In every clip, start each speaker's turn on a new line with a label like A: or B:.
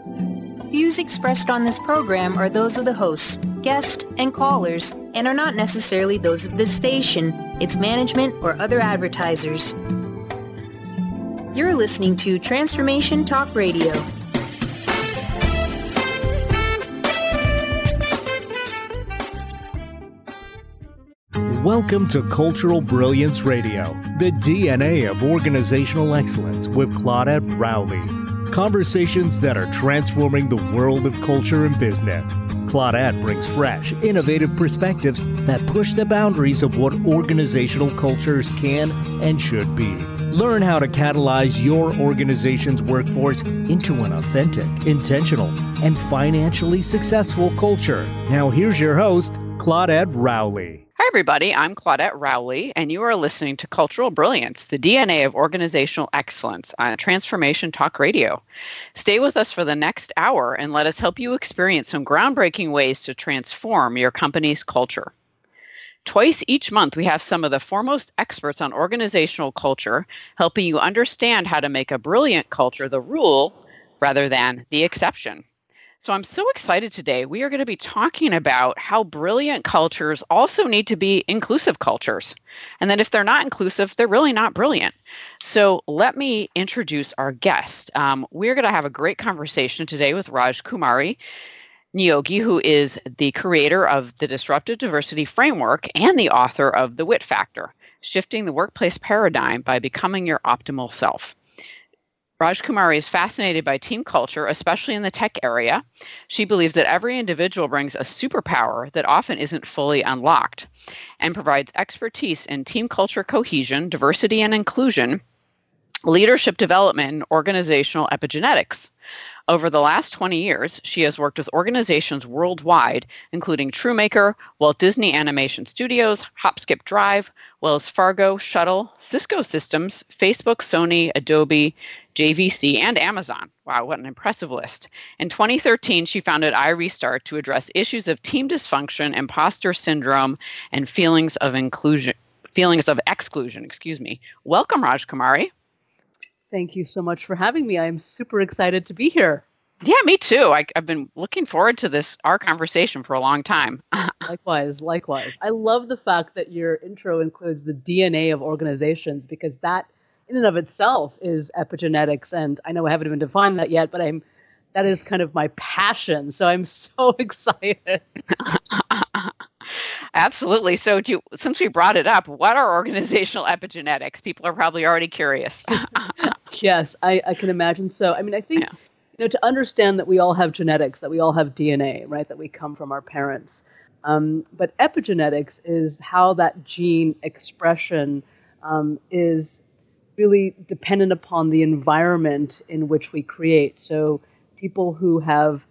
A: Views expressed on this program are those of the hosts, guests, and callers, and are not necessarily those of this station, its management, or other advertisers. You're listening to Transformation Talk Radio.
B: Welcome to Cultural Brilliance Radio, the DNA of organizational excellence with Claudette Rowley. Conversations that are transforming the world of culture and business. Claudette brings fresh, innovative perspectives that push the boundaries of what organizational cultures can and should be. Learn how to catalyze your organization's workforce into an authentic, intentional, and financially successful culture. Now here's your host, Claudette Rowley.
C: Hi, everybody. I'm Claudette Rowley, and you are listening to Cultural Brilliance, the DNA of organizational excellence on Transformation Talk Radio. Stay with us for the next hour and let us help you experience some groundbreaking ways to transform your company's culture. Twice each month, we have some of the foremost experts on organizational culture helping you understand how to make a brilliant culture the rule rather than the exception. So I'm so excited today. We are going to be talking about how brilliant cultures also need to be inclusive cultures. And that if they're not inclusive, they're really not brilliant. So let me introduce our guest. We're going to have a great conversation today with Raj Kumari Neogi, who is the creator of the Disruptive Diversity Framework and the author of The Wit Factor, Shifting the Workplace Paradigm by Becoming Your Optimal Self. Raj Kumari is fascinated by team culture, especially in the tech area. She believes that every individual brings a superpower that often isn't fully unlocked and provides expertise in team culture cohesion, diversity and inclusion, leadership development, and organizational epigenetics. Over the last 20 years, she has worked with organizations worldwide, including TrueMaker, Walt Disney Animation Studios, Hopskip Drive, Wells Fargo, Shuttle, Cisco Systems, Facebook, Sony, Adobe, JVC, and Amazon. Wow, what an impressive list. In 2013, she founded iRestart to address issues of team dysfunction, imposter syndrome, and feelings of exclusion. Welcome, Raj Kumari.
D: Thank you so much for having me. I'm super excited to be here.
C: Yeah, me too. I've been looking forward to our conversation for a long time.
D: Likewise. I love the fact that your intro includes the DNA of organizations, because that in and of itself is epigenetics. And I know I haven't even defined that yet, but that is kind of my passion. So I'm so excited.
C: Absolutely. So since we brought it up, what are organizational epigenetics? People are probably already curious.
D: Yes, I can imagine so. I mean, I think, to understand that we all have genetics, that we all have DNA, right, that we come from our parents. But epigenetics is how that gene expression is really dependent upon the environment in which we create. So people who have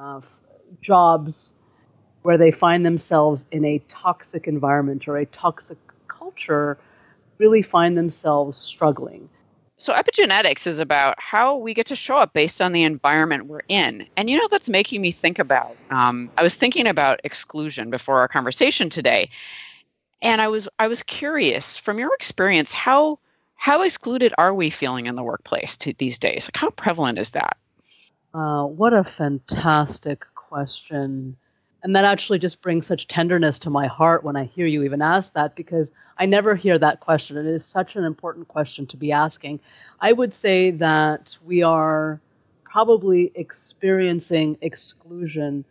D: jobs where they find themselves in a toxic environment or a toxic culture really find themselves struggling.
C: So epigenetics is about how we get to show up based on the environment we're in. And that's making me think about, I was thinking about exclusion before our conversation today. And I was curious, from your experience, how excluded are we feeling in the workplace these days? Like, how prevalent is that?
D: What a fantastic question. And that actually just brings such tenderness to my heart when I hear you even ask that, because I never hear that question. And it is such an important question to be asking. I would say that we are probably experiencing exclusion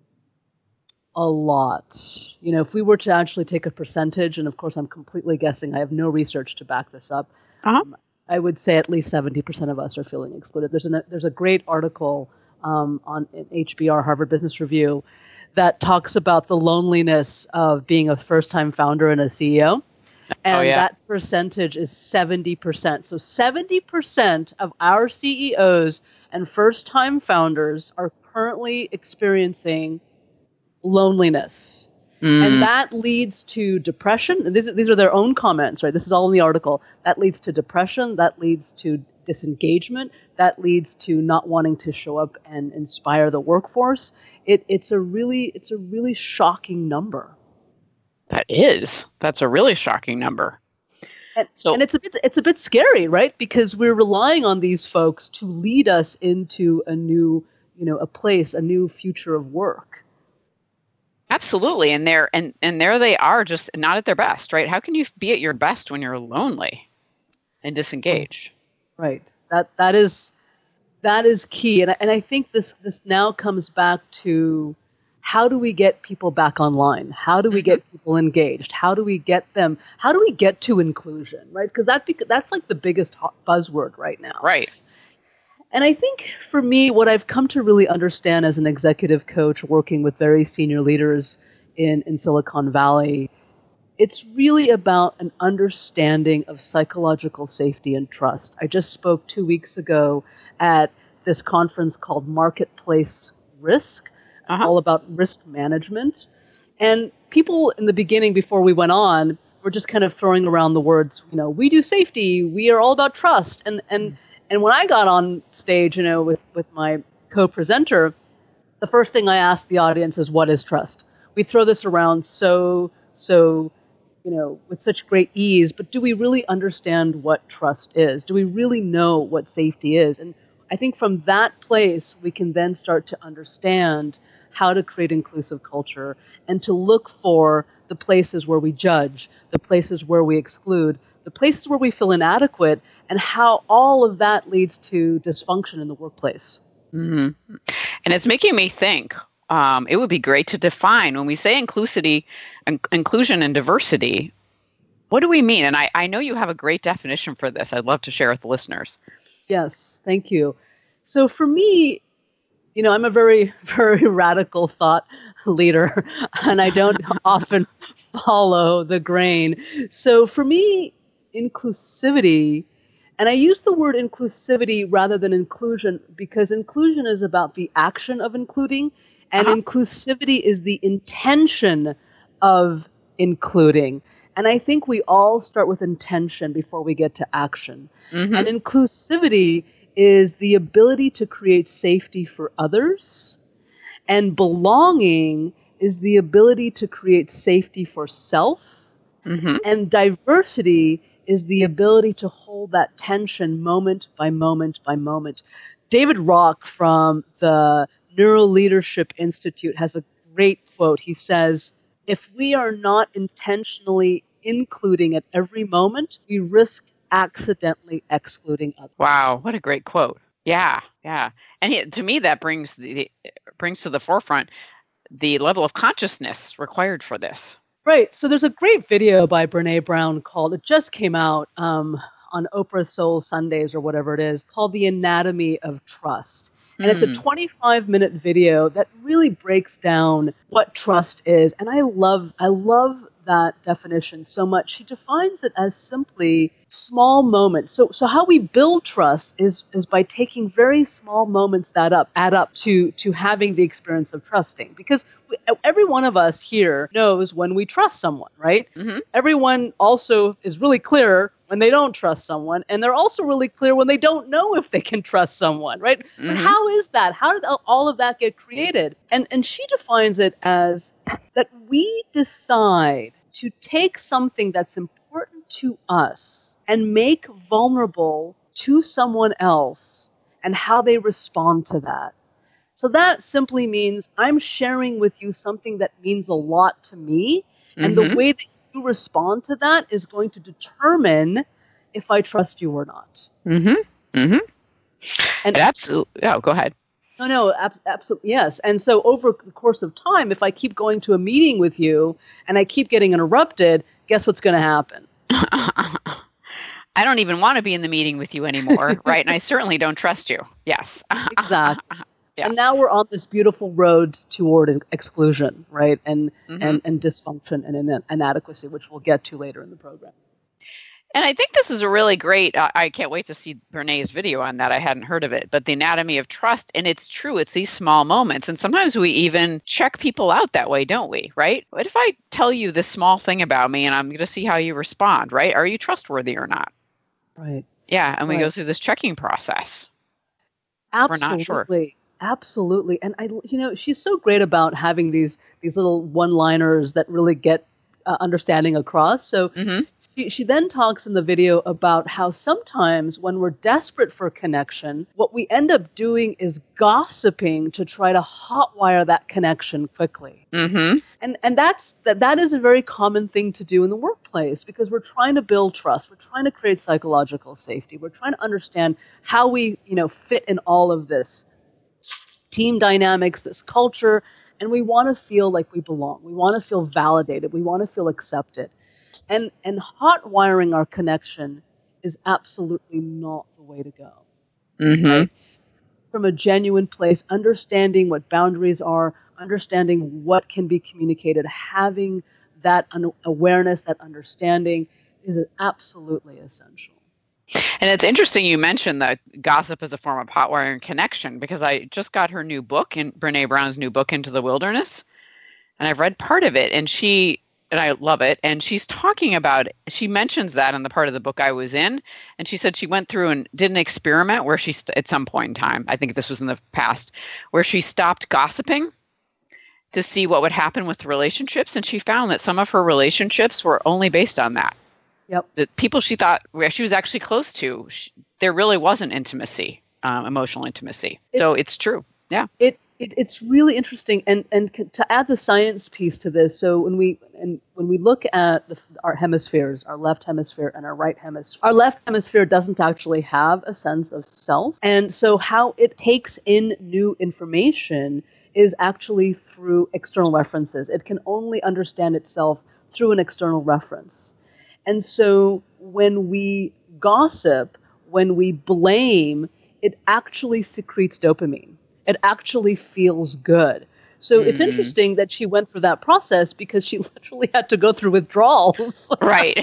D: a lot. If we were to actually take a percentage, and of course I'm completely guessing, I have no research to back this up, I would say at least 70% of us are feeling excluded. There's a great article on HBR, Harvard Business Review, that talks about the loneliness of being a first-time founder and a CEO. And that percentage is 70%. So 70% of our CEOs and first-time founders are currently experiencing loneliness. And that leads to depression. These are their own comments, right? This is all in the article. That leads to depression. That leads to disengagement. That leads to not wanting to show up and inspire the workforce. It's a really shocking number.
C: That's a really shocking number.
D: And it's a bit scary, right? Because we're relying on these folks to lead us into a new a place, a new future of work.
C: Absolutely. And there they are, just not at their best, right? How can you be at your best when you're lonely and disengaged?
D: Right. That is key. And I think this now comes back to, how do we get people back online? How do we get people engaged? How do we get to inclusion, right? Because that's like the biggest buzzword right now.
C: Right.
D: And I think for me, what I've come to really understand as an executive coach working with very senior leaders in Silicon Valley, it's really about an understanding of psychological safety and trust. I just spoke 2 weeks ago at this conference called Marketplace Risk, all about risk management. And people in the beginning, before we went on, were just kind of throwing around the words, we do safety, we are all about trust. And when I got on stage, with my co-presenter, the first thing I asked the audience is, what is trust? We throw this around so with such great ease, but do we really understand what trust is? Do we really know what safety is? And I think from that place, we can then start to understand how to create inclusive culture and to look for the places where we judge, the places where we exclude, the places where we feel inadequate, and how all of that leads to dysfunction in the workplace.
C: Mm-hmm. And it's making me think, it would be great to define, when we say inclusion and diversity, what do we mean? And I know you have a great definition for this. I'd love to share with the listeners.
D: Yes, thank you. So for me, I'm a very, very radical thought leader, and I don't often follow the grain. So for me, inclusivity, and I use the word inclusivity rather than inclusion, because inclusion is about the action of including, and inclusivity is the intention of including. And I think we all start with intention before we get to action. Mm-hmm. And inclusivity is the ability to create safety for others, and belonging is the ability to create safety for self, and diversity is the ability to hold that tension moment by moment by moment. David Rock from the Neuro Leadership Institute has a great quote. He says, if we are not intentionally including at every moment, we risk accidentally excluding others.
C: Wow, what a great quote. Yeah. And to me, that brings to the forefront the level of consciousness required for this.
D: Right. So there's a great video by Brené Brown it just came out on Oprah's Soul Sundays or whatever it is, called The Anatomy of Trust. And it's a 25-minute video that really breaks down what trust is. And I love that definition so much. She defines it as simply small moments. So how we build trust is by taking very small moments that add up to having the experience of trusting. Because every one of us here knows when we trust someone, right? Mm-hmm. Everyone also is really clear when they don't trust someone, and they're also really clear when they don't know if they can trust someone, right? Mm-hmm. But how is that? How did all of that get created? And she defines it as that we decide to take something that's important to us and make vulnerable to someone else and how they respond to that. So that simply means I'm sharing with you something that means a lot to me, and the way that you respond to that is going to determine if I trust you or not. And
C: absolutely. Oh, go ahead.
D: No, absolutely, yes. And so over the course of time, if I keep going to a meeting with you and I keep getting interrupted, guess what's going to happen?
C: I don't even want to be in the meeting with you anymore, right? And I certainly don't trust you. Yes.
D: Exactly.
C: Yeah.
D: And now we're on this beautiful road toward exclusion, right? And dysfunction and inadequacy, which we'll get to later in the program.
C: And I think this is a really great, I can't wait to see Brené's video on that. I hadn't heard of it, but the anatomy of trust. And it's true, it's these small moments. And sometimes we even check people out that way, don't we? Right? What if I tell you this small thing about me and I'm going to see how you respond, right? Are you trustworthy or not?
D: Right.
C: Yeah. And we go through this checking process.
D: Absolutely.
C: We're not sure.
D: Absolutely. And she's so great about having these little one-liners that really get understanding across. So She then talks in the video about how sometimes when we're desperate for connection, what we end up doing is gossiping to try to hotwire that connection quickly.
C: Mm-hmm.
D: And that is a very common thing to do in the workplace because we're trying to build trust. We're trying to create psychological safety. We're trying to understand how we, fit in all of this team dynamics, this culture, and we want to feel like we belong. We want to feel validated. We want to feel accepted. And hot wiring our connection is absolutely not the way to go.
C: Mm-hmm.
D: Right? From a genuine place, understanding what boundaries are, understanding what can be communicated, having that awareness, that understanding is absolutely essential.
C: And it's interesting you mentioned that gossip is a form of hot wiring connection because I just got her new book, Brene Brown's new book, Into the Wilderness, and I've read part of it, and I love it. And she's talking about, she mentions that in the part of the book I was in. And she said she went through and did an experiment where she, at some point in time, I think this was in the past, where she stopped gossiping to see what would happen with relationships. And she found that some of her relationships were only based on that.
D: Yep.
C: The people she thought where she was actually close to, there really wasn't intimacy, emotional intimacy. So it's true. Yeah.
D: It's really interesting, and to add the science piece to this. So when we look at our hemispheres, our left hemisphere and our right hemisphere, our left hemisphere doesn't actually have a sense of self, and so how it takes in new information is actually through external references. It can only understand itself through an external reference, and so when we gossip, when we blame, it actually secretes dopamine. It actually feels good. So it's interesting that she went through that process because she literally had to go through withdrawals.
C: Right.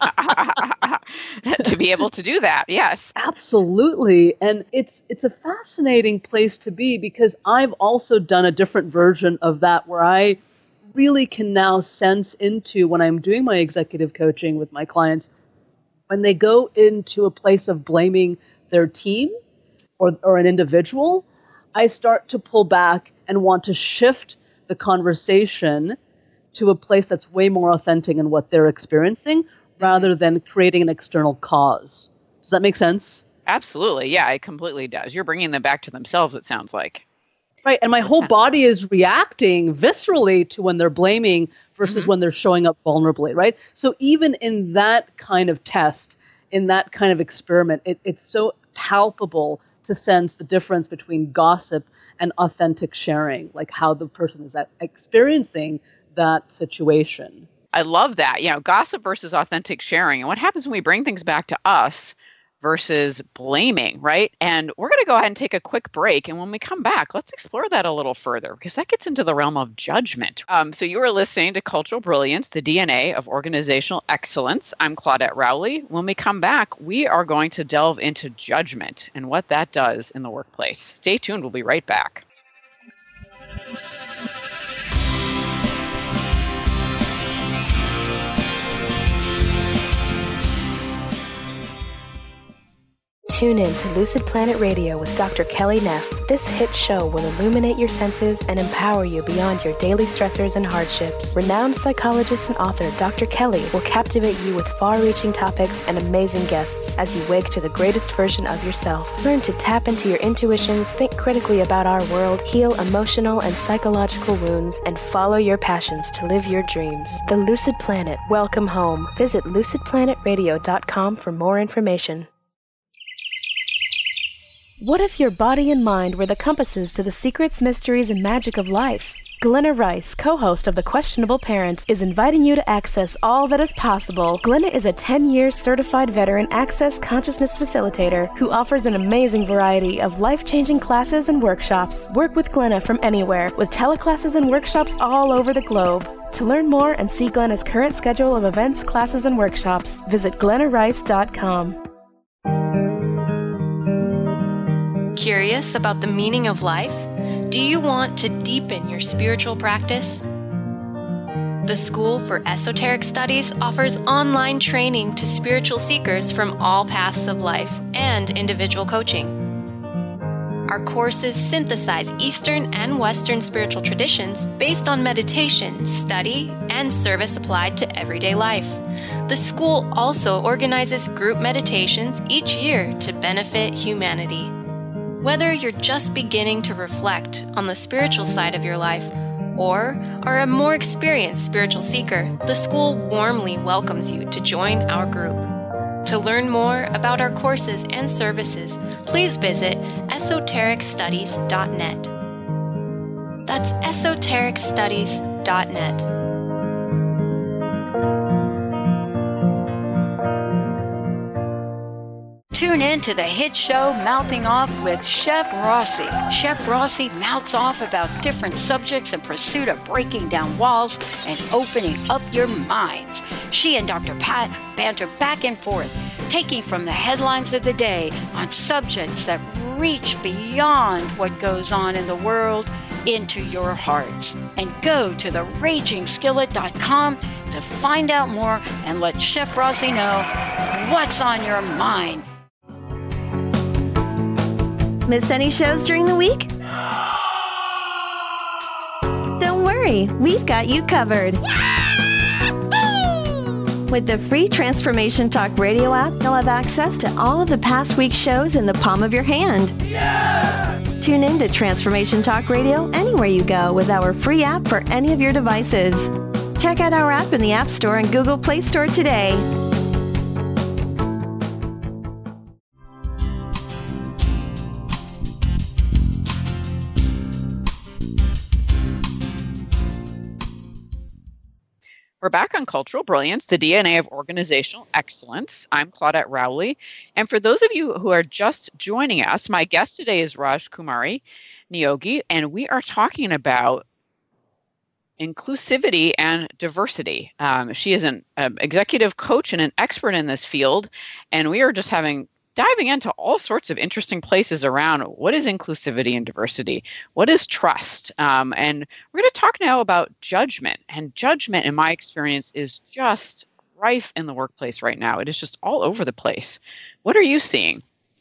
C: To be able to do that. Yes.
D: Absolutely. And it's a fascinating place to be because I've also done a different version of that where I really can now sense into when I'm doing my executive coaching with my clients, when they go into a place of blaming their team or an individual, I start to pull back and want to shift the conversation to a place that's way more authentic in what they're experiencing rather than creating an external cause. Does that make sense?
C: Absolutely. Yeah, it completely does. You're bringing them back to themselves, it sounds like.
D: Right. And my whole body is reacting viscerally to when they're blaming versus when they're showing up vulnerably. Right. So even in that kind of test, in that kind of experiment, it's so palpable to sense the difference between gossip and authentic sharing, like how the person is experiencing that situation.
C: I love that. Gossip versus authentic sharing. And what happens when we bring things back to us versus blaming, right? And we're going to go ahead and take a quick break. And when we come back, let's explore that a little further because that gets into the realm of judgment. So you are listening to Cultural Brilliance, the DNA of Organizational Excellence. I'm Claudette Rowley. When we come back, we are going to delve into judgment and what that does in the workplace. Stay tuned. We'll be right back.
E: Tune in to Lucid Planet Radio with Dr. Kelly Neff. This hit show will illuminate your senses and empower you beyond your daily stressors and hardships. Renowned psychologist and author Dr. Kelly will captivate you with far-reaching topics and amazing guests as you wake to the greatest version of yourself. Learn to tap into your intuitions, think critically about our world, heal emotional and psychological wounds, and follow your passions to live your dreams. The Lucid Planet. Welcome home. Visit lucidplanetradio.com for more information. What if your body and mind were the compasses to the secrets, mysteries, and magic of life? Glenna Rice, co-host of The Questionable Parent, is inviting you to access all that is possible. Glenna is a 10-year certified veteran access consciousness facilitator who offers an amazing variety of life-changing classes and workshops. Work with Glenna from anywhere, with teleclasses and workshops all over the globe. To learn more and see Glenna's current schedule of events, classes, and workshops, visit glennarice.com.
F: Curious about the meaning of life? Do you want to deepen your spiritual practice? The School for Esoteric Studies offers online training to spiritual seekers from all paths of life and individual coaching. Our courses synthesize Eastern and Western spiritual traditions based on meditation, study, and service applied to everyday life. The school also organizes group meditations each year to benefit humanity. Whether you're just beginning to reflect on the spiritual side of your life or are a more experienced spiritual seeker, the school warmly welcomes you to join our group. To learn more about our courses and services, please visit esotericstudies.net. That's esotericstudies.net.
G: Tune in to the hit show Mouthing Off with Chef Rossi. Chef Rossi mouths off about different subjects in pursuit of breaking down walls and opening up your minds. She and Dr. Pat banter back and forth, taking from the headlines of the day on subjects that reach beyond what goes on in the world into your hearts. And go to theragingskillet.com to find out more and let Chef Rossi know what's on your mind.
H: Miss any shows during the week? Don't worry, we've got you covered. With the free Transformation Talk radio app, you'll have access to all of the past week's shows in the palm of your hand. Tune in to Transformation Talk Radio anywhere you go with our free app for any of your devices. Check out our app in the App Store and Google Play Store today.
C: We're back on Cultural Brilliance, the DNA of Organizational Excellence. I'm Claudette Rowley. And for those of you who are just joining us, my guest today is Raj Kumari Neogi, and we are talking about inclusivity and diversity. She is an executive coach and an expert in this field, and we are just diving into all sorts of interesting places around what is inclusivity and diversity, what is trust, and we're going to talk now about judgment. And judgment, in my experience, is just rife in the workplace right now. It is just all over the place. What are you seeing?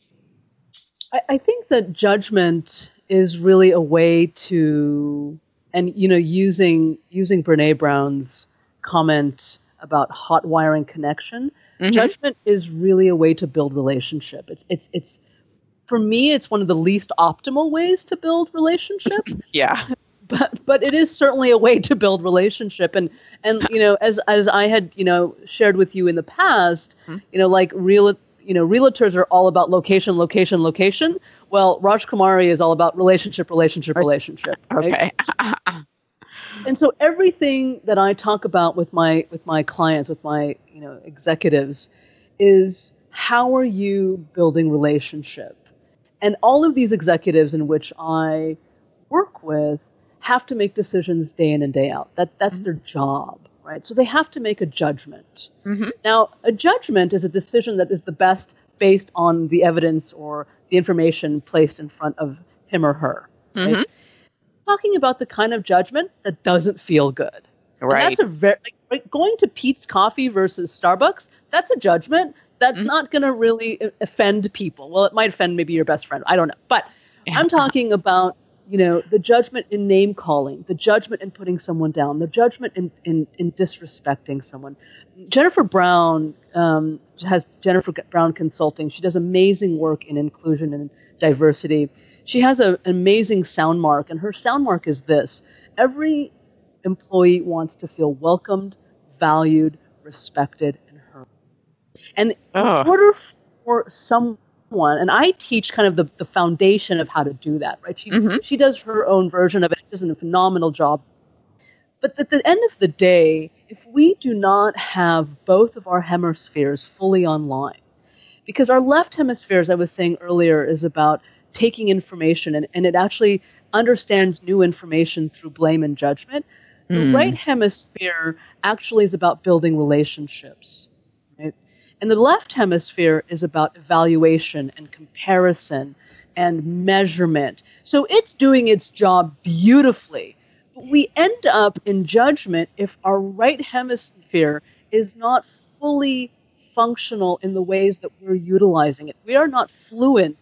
D: I think that judgment is really a way to, and using Brene Brown's comment about hot wiring connection. Mm-hmm. Judgment is really a way to build relationship. It's for me, it's one of the least optimal ways to build relationship.
C: Yeah.
D: But it is certainly a way to build relationship. And as I had, shared with you in the past, realtors are all about location. Well, Raj Kumari is all about relationship. Right?
C: Okay.
D: And so everything that I talk about with my clients, with my executives, is how are you building relationship? And all of these executives in which I work with have to make decisions day in and day out. That's mm-hmm. their job, right? So they have to make a judgment. Mm-hmm. Now, a judgment is a decision that is the best based on the evidence or the information placed in front of him or her. Right? Mm-hmm. Talking about the kind of judgment that doesn't feel good. Right. And that's a very going to Peet's Coffee versus Starbucks. That's a judgment that's mm-hmm. not going to really offend people. Well, it might offend maybe your best friend. I don't know. But I'm talking about the judgment in name calling, the judgment in putting someone down, the judgment in disrespecting someone. Jennifer Brown has Jennifer Brown Consulting. She does amazing work in inclusion and diversity. She has an amazing sound mark, and her sound mark is this: every employee wants to feel welcomed, valued, respected, and heard. And in order for someone, and I teach kind of the foundation of how to do that, right? She does her own version of it. She does a phenomenal job. But at the end of the day, if we do not have both of our hemispheres fully online, because our left hemisphere, as I was saying earlier, is about taking information and it actually understands new information through blame and judgment. The right hemisphere actually is about building relationships, right? And the left hemisphere is about evaluation and comparison and measurement. So it's doing its job beautifully. But we end up in judgment if our right hemisphere is not fully functional in the ways that we're utilizing it. We are not fluent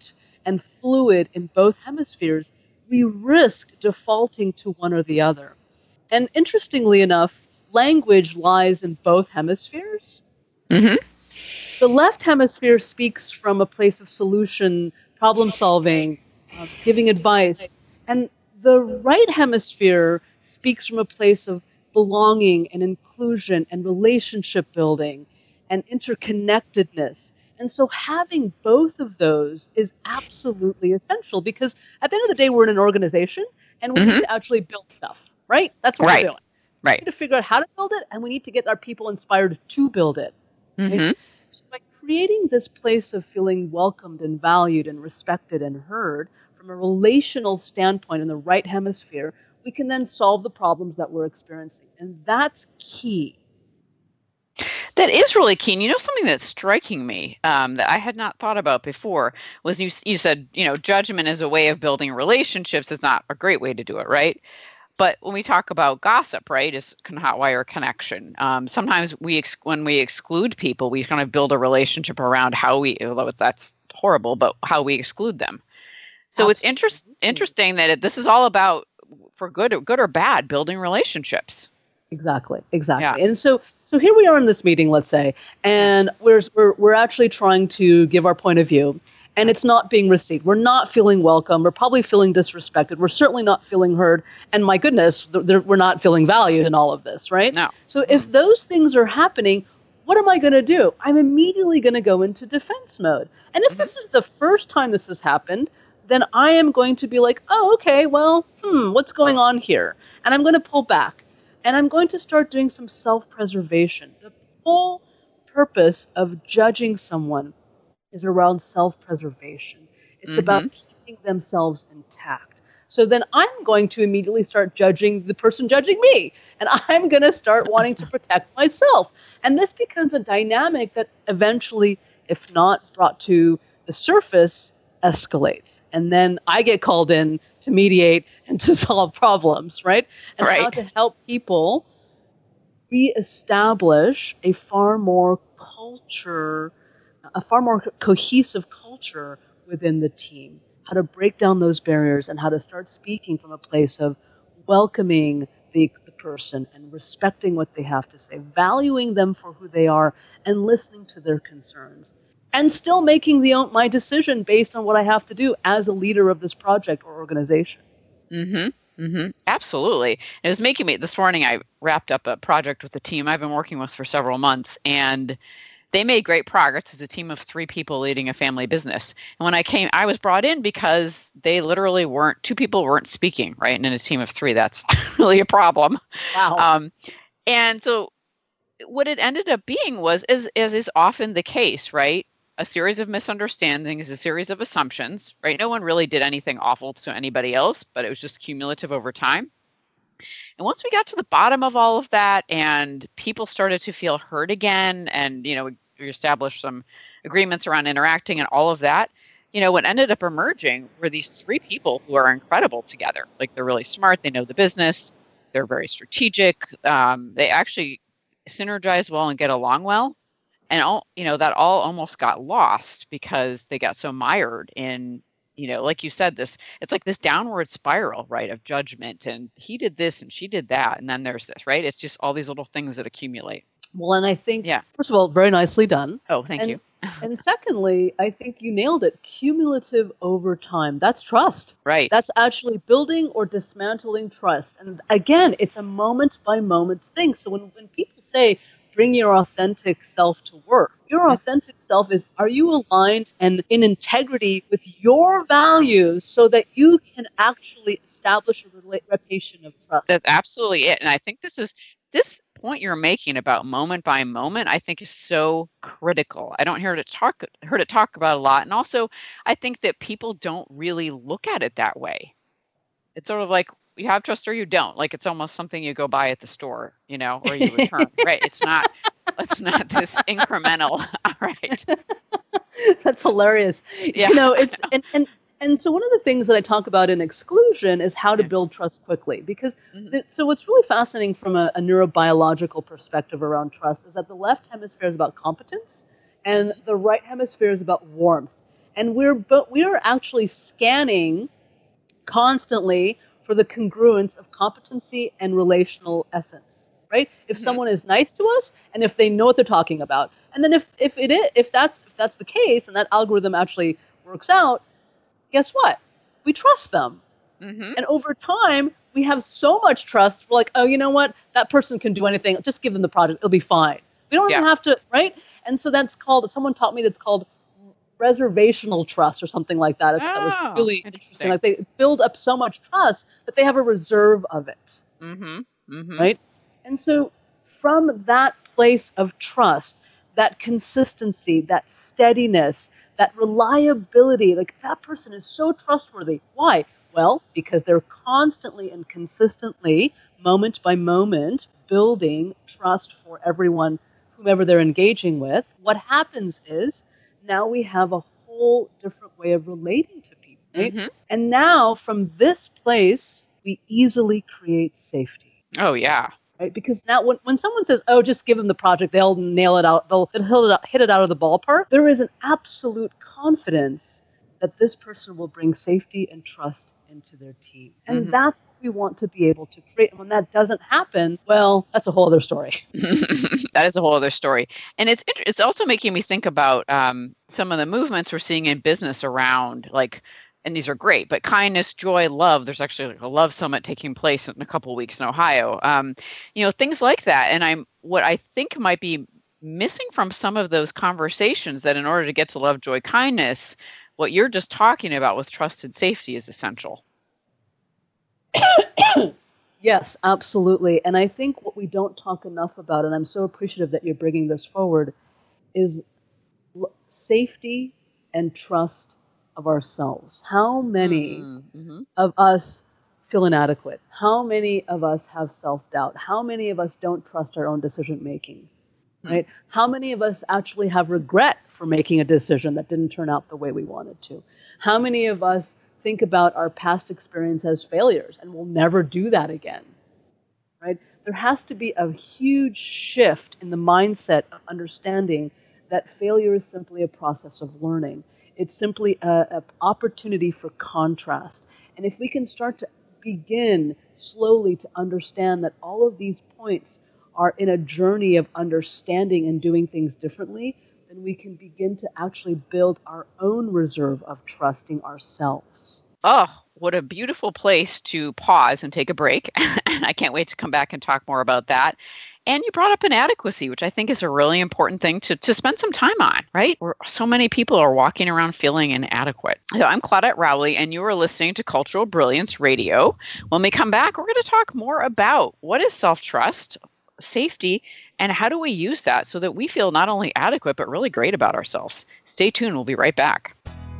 D: and fluid in both hemispheres, we risk defaulting to one or the other. And interestingly enough, language lies in both hemispheres.
C: Mm-hmm.
D: The left hemisphere speaks from a place of solution, problem solving, giving advice. And the right hemisphere speaks from a place of belonging and inclusion and relationship building and interconnectedness. And so having both of those is absolutely essential, because at the end of the day, we're in an organization and we need to actually build stuff, right? That's what we're doing.
C: Right.
D: We need to figure out how to build it, and we need to get our people inspired to build it. Right? So by creating this place of feeling welcomed and valued and respected and heard from a relational standpoint in the right hemisphere, we can then solve the problems that we're experiencing. And that's key.
C: That is really key. And something that's striking me that I had not thought about before was you said, judgment is a way of building relationships. It's not a great way to do it, right? But when we talk about gossip, right, is can hotwire connection. Sometimes when we exclude people, we kind of build a relationship around although that's horrible, but how we exclude them. So Absolutely. It's interesting that this is all about, for good or bad, building relationships.
D: Exactly. Yeah.
C: And
D: so here we are in this meeting, let's say, and we're actually trying to give our point of view, and it's not being received. We're not feeling welcome. We're probably feeling disrespected. We're certainly not feeling heard. And my goodness, we're not feeling valued in all of this, right?
C: No.
D: So if those things are happening, what am I going to do? I'm immediately going to go into defense mode. And if this is the first time this has happened, then I am going to be like, oh, okay, well, what's going on here? And I'm going to pull back. And I'm going to start doing some self-preservation. The whole purpose of judging someone is around self-preservation. It's about keeping themselves intact. So then I'm going to immediately start judging the person judging me. And I'm going to start wanting to protect myself. And this becomes a dynamic that eventually, if not brought to the surface, escalates. And then I get called in to mediate and to solve problems, right? And how to help people reestablish a far more cohesive culture within the team. How to break down those barriers and how to start speaking from a place of welcoming the person and respecting what they have to say, valuing them for who they are, and listening to their concerns. And still making my decision based on what I have to do as a leader of this project or organization.
C: Absolutely. It was making me, this morning I wrapped up a project with a team I've been working with for several months, and they made great progress as a team of 3 people leading a family business. And when I was brought in because they literally 2 people weren't speaking, right? And in a team of 3, that's really a problem.
D: Wow.
C: And so what it ended up being was, as is often the case, right? A series of misunderstandings, a series of assumptions, right? No one really did anything awful to anybody else, but it was just cumulative over time. And once we got to the bottom of all of that and people started to feel heard again, and, we established some agreements around interacting and all of that, what ended up emerging were these 3 people who are incredible together. Like, they're really smart. They know the business. They're very strategic. They actually synergize well and get along well. And that all almost got lost because they got so mired in, like you said, it's like this downward spiral, right, of judgment. And he did this and she did that. And then there's this, right? It's just all these little things that accumulate.
D: Well, and I think, first of all, very nicely done.
C: Oh, thank you.
D: And secondly, I think you nailed it. Cumulative over time. That's trust.
C: Right.
D: That's actually building or dismantling trust. And again, it's a moment by moment thing. So when people say, bring your authentic self to work. Your authentic self is, are you aligned and in integrity with your values so that you can actually establish a reputation of trust?
C: That's absolutely it. And I think this point you're making about moment by moment, I think is so critical. I don't heard it talked about a lot. And also, I think that people don't really look at it that way. It's sort of like, you have trust or you don't. Like, it's almost something you go buy at the store, or you return, right? It's not this incremental, right?
D: That's hilarious.
C: Yeah,
D: it's, and so one of the things that I talk about in exclusion is how to build trust quickly, because so what's really fascinating from a neurobiological perspective around trust is that the left hemisphere is about competence and the right hemisphere is about warmth. And we are actually scanning constantly for the congruence of competency and relational essence, right? If someone is nice to us and if they know what they're talking about, and then if that's the case and that algorithm actually works out, guess what? We trust them. And over time, we have so much trust. We're like, oh, you know what? That person can do anything. Just give them the project. It'll be fine. We don't even have to, right? And so that's called, someone taught me that's called reservational trust or something like that. That was really interesting. Like they build up so much trust that they have a reserve of it, right? And so from that place of trust, that consistency, that steadiness, that reliability, like that person is so trustworthy. Why? Well, because they're constantly and consistently, moment by moment, building trust for everyone, whomever they're engaging with. What happens is now we have a whole different way of relating to people, right? And now from this place, we easily create safety.
C: Oh, yeah.
D: Right? Because now when someone says, oh, just give them the project, they'll nail it out, they'll hit it out of the ballpark, there is an absolute confidence that this person will bring safety and trust into their team. And that's what we want to be able to create. And when that doesn't happen, well, that's a whole other story.
C: That is a whole other story. And it's also making me think about some of the movements we're seeing in business around, like, and these are great, but kindness, joy, love. There's actually like a love summit taking place in a couple of weeks in Ohio. Things like that. And what I think might be missing from some of those conversations, that in order to get to love, joy, kindness, what you're just talking about with trust and safety is essential.
D: Yes, absolutely. And I think what we don't talk enough about, and I'm so appreciative that you're bringing this forward, is safety and trust of ourselves. How many of us feel inadequate? How many of us have self-doubt? How many of us don't trust our own decision-making? Right? How many of us actually have regret for making a decision that didn't turn out the way we wanted to? How many of us think about our past experience as failures and will never do that again? Right? There has to be a huge shift in the mindset of understanding that failure is simply a process of learning. It's simply an opportunity for contrast. And if we can start to begin slowly to understand that all of these points are in a journey of understanding and doing things differently, then we can begin to actually build our own reserve of trusting ourselves.
C: Oh, what a beautiful place to pause and take a break. And I can't wait to come back and talk more about that. And you brought up inadequacy, which I think is a really important thing to spend some time on, right? Where so many people are walking around feeling inadequate. So I'm Claudette Rowley, and you are listening to Cultural Brilliance Radio. When we come back, we're going to talk more about what is self-trust, safety, and how do we use that so that we feel not only adequate, but really great about ourselves. Stay tuned. We'll be right back.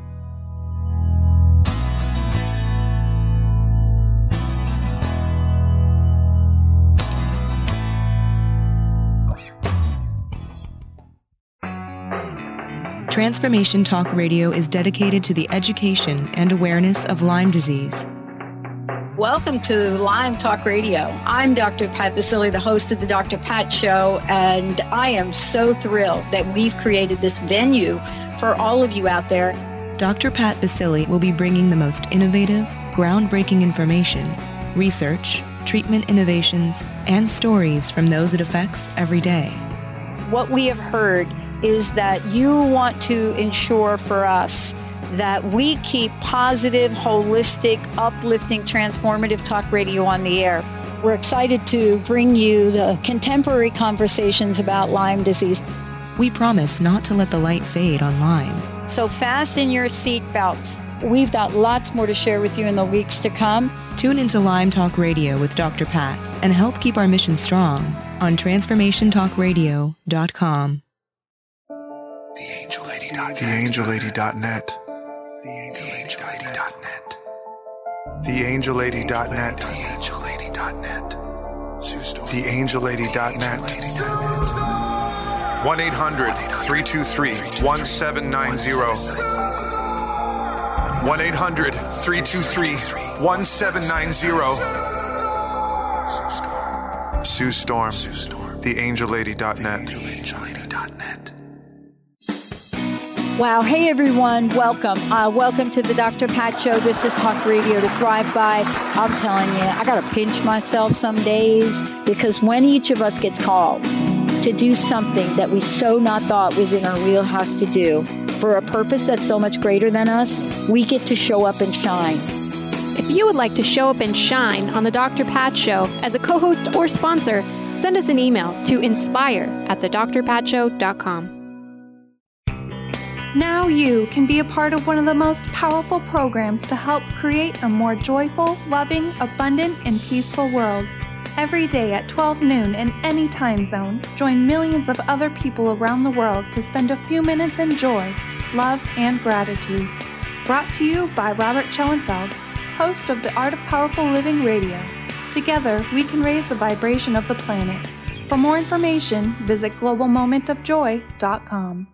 I: Transformation Talk Radio is dedicated to the education and awareness of Lyme disease.
G: Welcome to Lyme Talk Radio. I'm Dr. Pat Baccili, the host of the Dr. Pat Show, and I am so thrilled that we've created this venue for all of you out there.
I: Dr. Pat Baccili will be bringing the most innovative, groundbreaking information, research, treatment innovations, and stories from those it affects every day.
G: What we have heard is that you want to ensure for us that we keep positive, holistic, uplifting, transformative talk radio on the air. We're excited to bring you the contemporary conversations about Lyme disease.
I: We promise not to let the light fade on Lyme.
G: So fasten your seatbelts. We've got lots more to share with you in the weeks to come.
I: Tune into Lyme Talk Radio with Dr. Pat and help keep our mission strong on TransformationTalkRadio.com.
J: TheAngelLady.net. TheAngelLady.net. TheAngelLady.net. TheAngelLady.net. TheAngelLady.net. 1-800-323-1790. 1-800-323-1790. Sue Storm. TheAngelLady.net.
K: Wow. Hey, everyone. Welcome. Welcome to the Dr. Pat Show. This is Talk Radio to Thrive By. I'm telling you, I got to pinch myself some days, because when each of us gets called to do something that we so not thought was in our wheelhouse to do for a purpose that's so much greater than us, we get to show up and shine.
L: If you would like to show up and shine on the Dr. Pat Show as a co-host or sponsor, send us an email to inspire@thedrpatshow.com.
M: Now you can be a part of one of the most powerful programs to help create a more joyful, loving, abundant, and peaceful world. Every day at 12 noon in any time zone, join millions of other people around the world to spend a few minutes in joy, love, and gratitude. Brought to you by Robert Schoenfeld, host of the Art of Powerful Living Radio. Together, we can raise the vibration of the planet. For more information, visit globalmomentofjoy.com.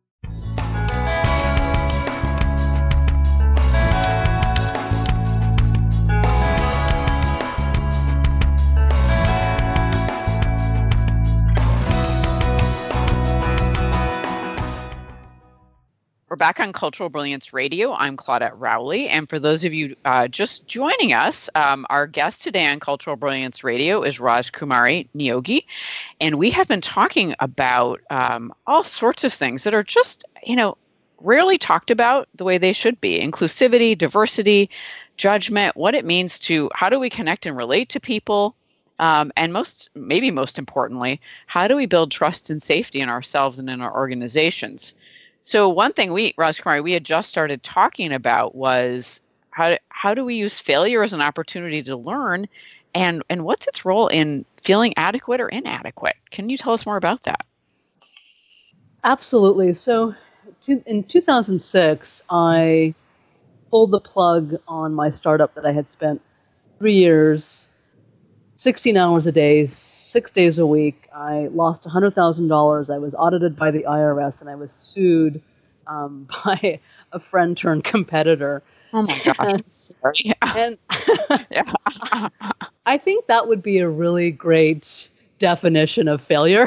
C: We're back on Cultural Brilliance Radio. I'm Claudette Rowley. And for those of you just joining us, our guest today on Cultural Brilliance Radio is Raj Kumari Niogi. And we have been talking about all sorts of things that are just, rarely talked about the way they should be. Inclusivity, diversity, judgment, what it means to, how do we connect and relate to people? And most importantly, how do we build trust and safety in ourselves and in our organizations? So one thing Raj Kumari, we had just started talking about was how do we use failure as an opportunity to learn, and what's its role in feeling adequate or inadequate? Can you tell us more about that?
D: Absolutely. So in 2006, I pulled the plug on my startup that I had spent 3 years, 16 hours a day, 6 days a week. I lost $100,000. I was audited by the IRS, and I was sued by a friend turned competitor.
C: Oh my gosh! Sorry.
D: And I think that would be a really great definition of failure.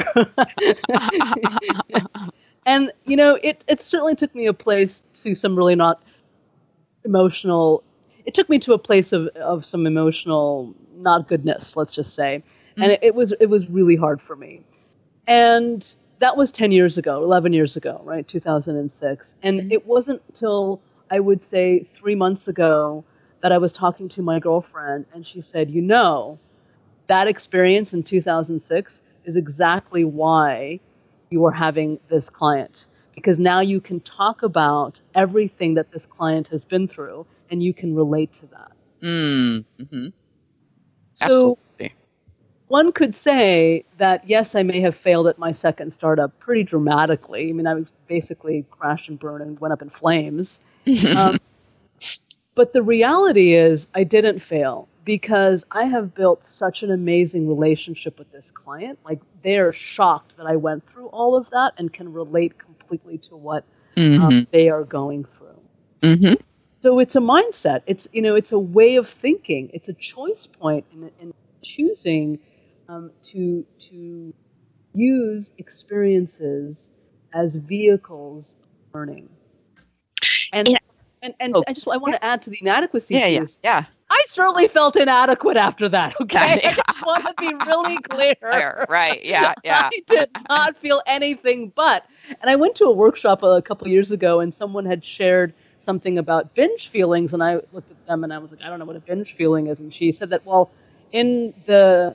D: And it certainly took me a place to some really not emotional. It took me to a place of some emotional not goodness, let's just say. And it was really hard for me. And that was 10 years ago, 11 years ago, right? 2006. And it wasn't until I would say 3 months ago that I was talking to my girlfriend, and she said, that experience in 2006 is exactly why you are having this client. Because now you can talk about everything that this client has been through, and you can relate to that.
C: Mm-hmm.
D: So
C: Absolutely.
D: One could say that, yes, I may have failed at my second startup pretty dramatically. I mean, I was basically crashed and burned and went up in flames. But the reality is I didn't fail because I have built such an amazing relationship with this client. Like, they are shocked that I went through all of that and can relate completely to what they are going through.
C: Mm-hmm.
D: So it's a mindset. It's a way of thinking. It's a choice point in choosing to use experiences as vehicles of learning. And I want to add to the inadequacy piece.
C: Yeah.
D: I certainly felt inadequate after that. Okay, I just want to be really clear.
C: Right? Yeah.
D: I did not feel anything but. And I went to a workshop a couple years ago, and someone had shared something about binge feelings, and I looked at them and I was like, I don't know what a binge feeling is. And she said that, well, in the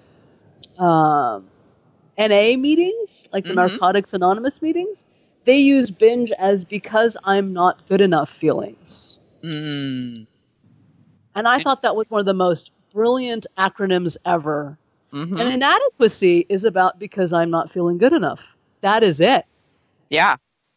D: NA meetings, like the Narcotics Anonymous meetings, they use binge as because I'm not good enough feelings. And I thought that was one of the most brilliant acronyms ever. And inadequacy is about because I'm not feeling good enough. That is it.
C: Yeah.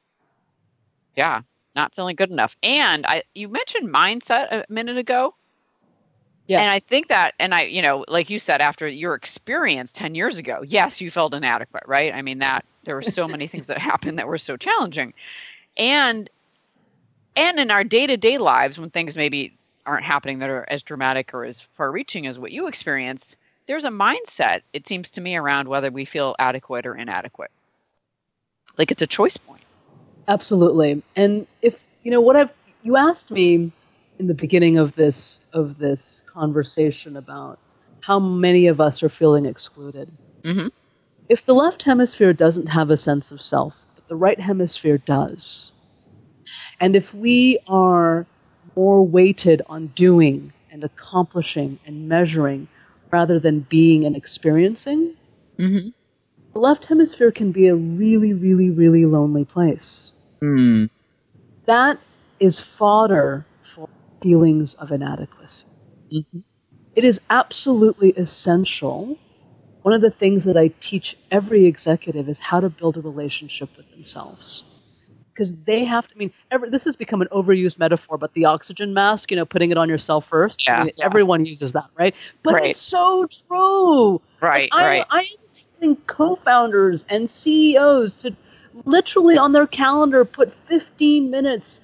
C: Not feeling good enough. And you mentioned mindset a minute ago.
D: Yes.
C: And I think that, like you said, after your experience 10 years ago, yes, you felt inadequate, right? I mean, that there were so many things that happened that were so challenging. And in our day-to-day lives, when things maybe aren't happening that are as dramatic or as far-reaching as what you experienced, there's a mindset, it seems to me, around whether we feel adequate or inadequate. Like, it's a choice point.
D: Absolutely. And if, you asked me in the beginning of this conversation about how many of us are feeling excluded.
C: Mm-hmm.
D: If the left hemisphere doesn't have a sense of self, but the right hemisphere does, and if we are more weighted on doing and accomplishing and measuring rather than being and experiencing,
C: mm-hmm.
D: the left hemisphere can be a really, really, really lonely place.
C: Mm.
D: That is fodder for feelings of inadequacy.
C: Mm-hmm.
D: It is absolutely essential. One of the things that I teach every executive is how to build a relationship with themselves. Because they have to, this has become an overused metaphor, but the oxygen mask, putting it on yourself first.
C: Yeah,
D: everyone uses that, right? But
C: right.
D: It's so true.
C: Right,
D: I am telling co-founders and CEOs to literally on their calendar put 15 minutes,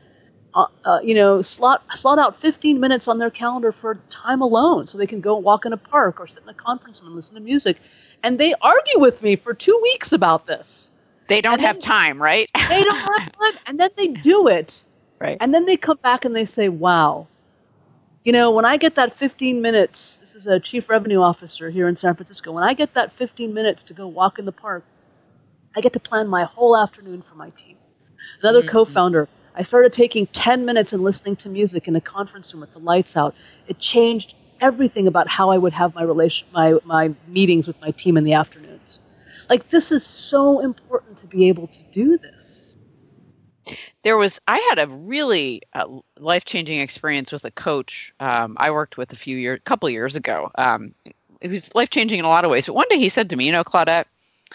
D: slot out 15 minutes on their calendar for time alone so they can go walk in a park or sit in a conference room and listen to music. And they argue with me for 2 weeks about this.
C: They don't have time, right?
D: They don't have time. And then they do it.
C: Right.
D: And then they come back and they say, wow, when I get that 15 minutes, this is a chief revenue officer here in San Francisco, when I get that 15 minutes to go walk in the park, I get to plan my whole afternoon for my team. Another
C: mm-hmm.
D: co-founder, I started taking 10 minutes and listening to music in a conference room with the lights out. It changed everything about how I would have my meetings with my team in the afternoons. Like, this is so important to be able to do this.
C: I had a really life-changing experience with a coach I worked with a couple years ago. It was life-changing in a lot of ways. But one day he said to me, Claudette,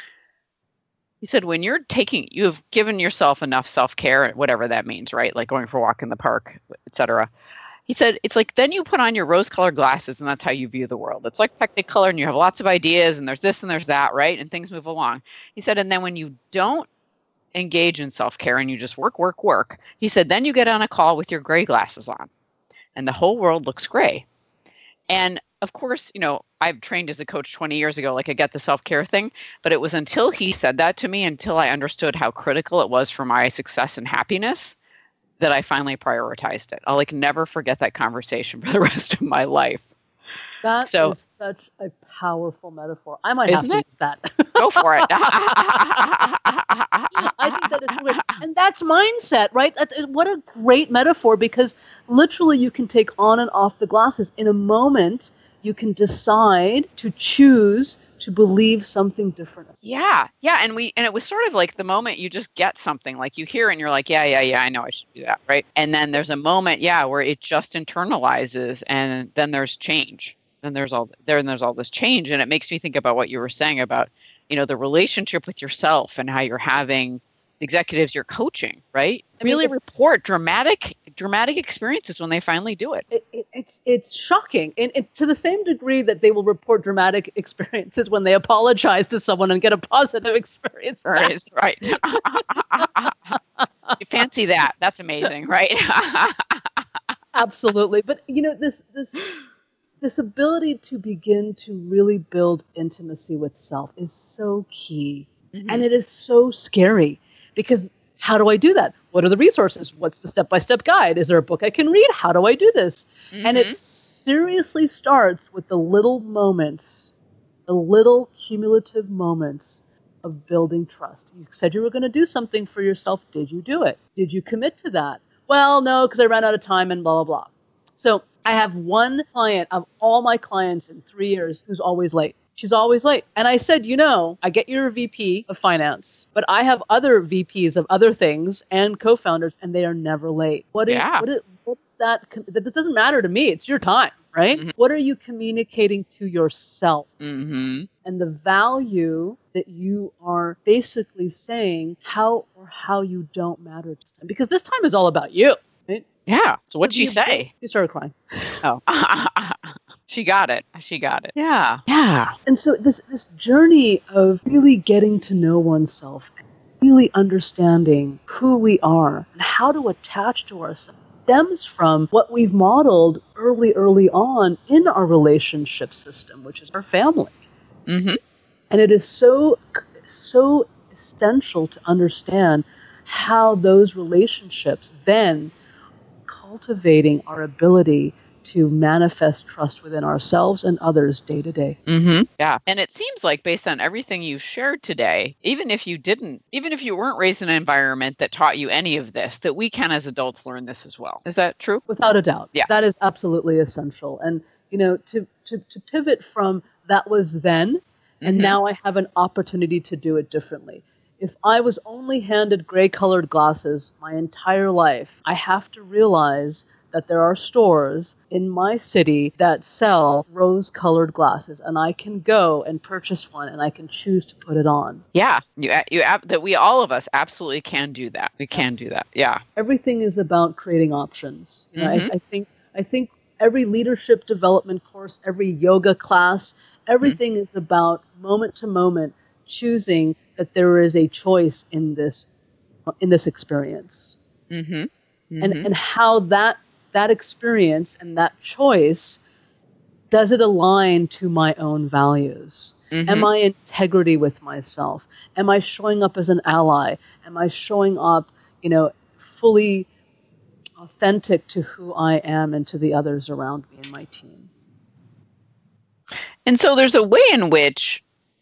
C: he said, when you have given yourself enough self-care, whatever that means, right? Like going for a walk in the park, et cetera. He said, it's like then you put on your rose-colored glasses and that's how you view the world. It's like Technicolor and you have lots of ideas and there's this and there's that, right? And things move along. He said, and then when you don't engage in self-care and you just work, he said, then you get on a call with your gray glasses on and the whole world looks gray. And of course, I've trained as a coach 20 years ago, like I get the self-care thing, but it was until he said that to me, until I understood how critical it was for my success and happiness, that I finally prioritized it. I'll never forget that conversation for the rest of my life.
D: That is such a powerful metaphor. I might have to use that.
C: Go for it.
D: I think that is great. And that's mindset, right? What a great metaphor, because literally you can take on and off the glasses. In a moment, you can decide to choose to believe something different.
C: Yeah. And it was sort of like the moment you just get something, like you hear it and you're like, yeah, I know I should do that, right? And then there's a moment, where it just internalizes, and then there's change. Then there's all this change, and it makes me think about what you were saying about, the relationship with yourself and how you're having executives you're coaching, right? Really report dramatic experiences when they finally do it.
D: It's shocking, and to the same degree that they will report dramatic experiences when they apologize to someone and get a positive experience.
C: Right. You fancy that? That's amazing, right?
D: Absolutely, but this ability to begin to really build intimacy with self is so key, mm-hmm. and it is so scary. Because how do I do that? What are the resources? What's the step-by-step guide? Is there a book I can read? How do I do this? Mm-hmm. And it seriously starts with the little moments, the little cumulative moments of building trust. You said you were going to do something for yourself. Did you do it? Did you commit to that? Well, no, because I ran out of time and blah, blah, blah. So I have one client of all my clients in 3 years who's always late. She's always late. And I said, I get you're a VP of finance, but I have other VPs of other things and co-founders, and they are never late. What's that? This doesn't matter to me. It's your time, right? Mm-hmm. What are you communicating to yourself?
C: Mm-hmm.
D: And the value that you are basically saying how you don't matter this time. Because this time is all about you, right?
C: Yeah. So what'd she say?
D: She started crying.
C: Oh. She got it. Yeah.
D: And so this journey of really getting to know oneself, really understanding who we are and how to attach to ourselves, stems from what we've modeled early on in our relationship system, which is our family.
C: Mm-hmm.
D: And it is so essential to understand how those relationships then cultivating our ability to manifest trust within ourselves and others day to day.
C: Yeah. And it seems like based on everything you've shared today, even if you weren't raised in an environment that taught you any of this, that we can as adults learn this as well. Is that true?
D: Without a doubt.
C: Yeah.
D: That is absolutely essential. And, to pivot from that was then, and now I have an opportunity to do it differently. If I was only handed gray-colored glasses my entire life, I have to realize that there are stores in my city that sell rose-colored glasses, and I can go and purchase one, and I can choose to put it on.
C: Yeah, that we all of us absolutely can do that. We can do that. Yeah.
D: Everything is about creating options. I think every leadership development course, every yoga class, everything is about moment to moment choosing that there is a choice in this experience, and how that experience and that choice, does it align to my own values? Am I in integrity with myself? Am I showing up as an ally? Am I showing up, fully authentic to who I am and to the others around me and my team?
C: And so there's a way in which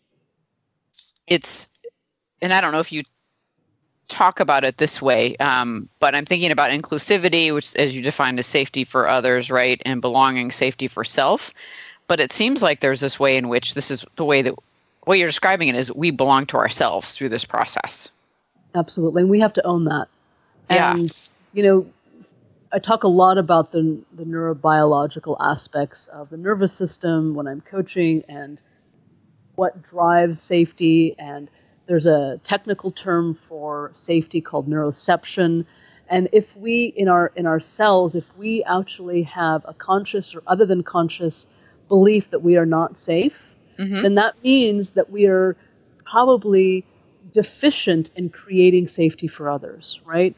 C: it's, and I don't know if you talk about it this way, but I'm thinking about inclusivity, which as you defined as safety for others, right? And belonging, safety for self. But it seems like there's this way in which this is the way that what you're describing it is we belong to ourselves through this process.
D: Absolutely. And we have to own that.
C: Yeah.
D: And, I talk a lot about the neurobiological aspects of the nervous system when I'm coaching and what drives safety. And there's a technical term for safety called neuroception. And if we, in our cells, if we actually have a conscious or other than conscious belief that we are not safe, then that means that we are probably deficient in creating safety for others, right?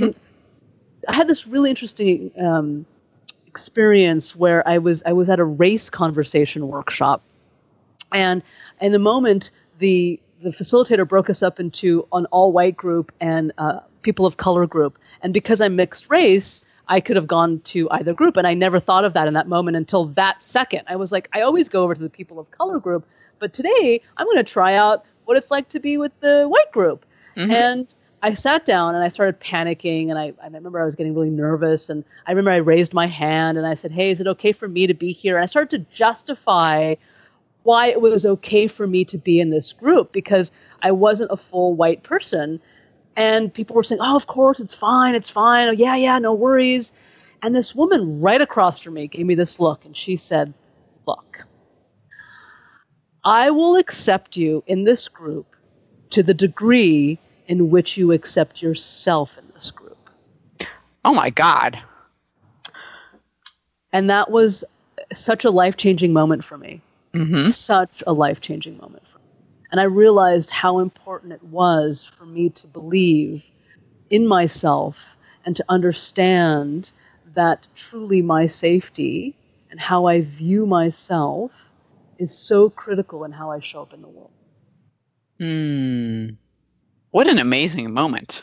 D: I had this really interesting experience where I was at a race conversation workshop, and in a moment the facilitator broke us up into an all-white group and people of color group. And because I'm mixed race, I could have gone to either group. And I never thought of that in that moment until that second. I was like, I always go over to the people of color group. But today, I'm going to try out what it's like to be with the white group. And I sat down and I started panicking. And I remember I was getting really nervous. And I remember I raised my hand and I said, hey, is it okay for me to be here? And I started to justify why it was okay for me to be in this group, because I wasn't a full white person. And people were saying, oh, of course, it's fine. Oh, yeah, no worries. And this woman right across from me gave me this look, and she said, look, I will accept you in this group to the degree in which you accept yourself in this group.
C: Oh, my God.
D: And that was such a life-changing moment for me. Such a life-changing moment for me. And I realized how important it was for me to believe in myself and to understand that truly my safety and how I view myself is so critical in how I show up in the world.
C: What an amazing moment.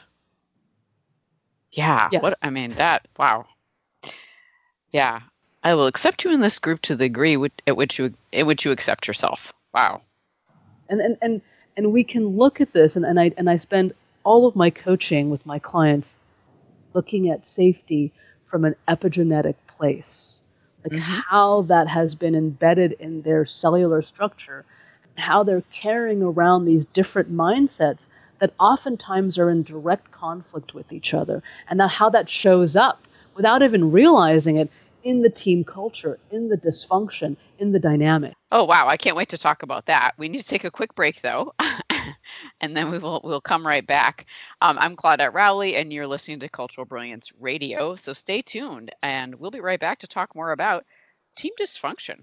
C: Yeah.
D: Yes.
C: Wow. Yeah. I will accept you in this group to the degree at which you accept yourself. Wow.
D: And we can look at this, and I spend all of my coaching with my clients looking at safety from an epigenetic place, like how that has been embedded in their cellular structure, and how they're carrying around these different mindsets that oftentimes are in direct conflict with each other, and how that shows up without even realizing it in the team culture, in the dysfunction, in the dynamic.
C: Oh, wow. I can't wait to talk about that. We need to take a quick break, though, and then we'll come right back. I'm Claudette Rowley, and you're listening to Cultural Brilliance Radio, so stay tuned, and we'll be right back to talk more about team dysfunction.